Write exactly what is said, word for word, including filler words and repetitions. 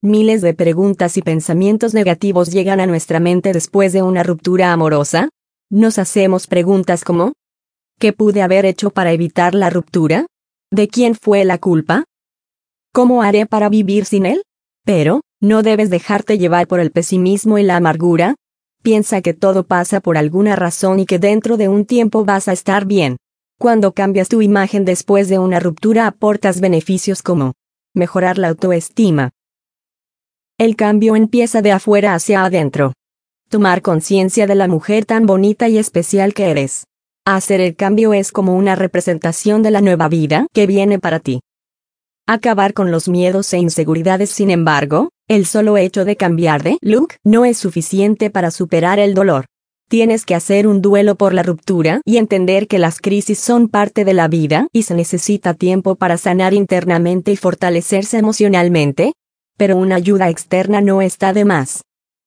Miles de preguntas y pensamientos negativos llegan a nuestra mente después de una ruptura amorosa. Nos hacemos preguntas como: ¿qué pude haber hecho para evitar la ruptura? ¿De quién fue la culpa? ¿Cómo haré para vivir sin él? Pero, no debes dejarte llevar por el pesimismo y la amargura. Piensa que todo pasa por alguna razón y que dentro de un tiempo vas a estar bien. Cuando cambias tu imagen después de una ruptura, aportas beneficios como mejorar la autoestima. El cambio empieza de afuera hacia adentro. Tomar conciencia de la mujer tan bonita y especial que eres. Hacer el cambio es como una representación de la nueva vida que viene para ti. Acabar con los miedos e inseguridades. Sin embargo, el solo hecho de cambiar de look no es suficiente para superar el dolor. Tienes que hacer un duelo por la ruptura y entender que las crisis son parte de la vida y se necesita tiempo para sanar internamente y fortalecerse emocionalmente. Pero una ayuda externa no está de más.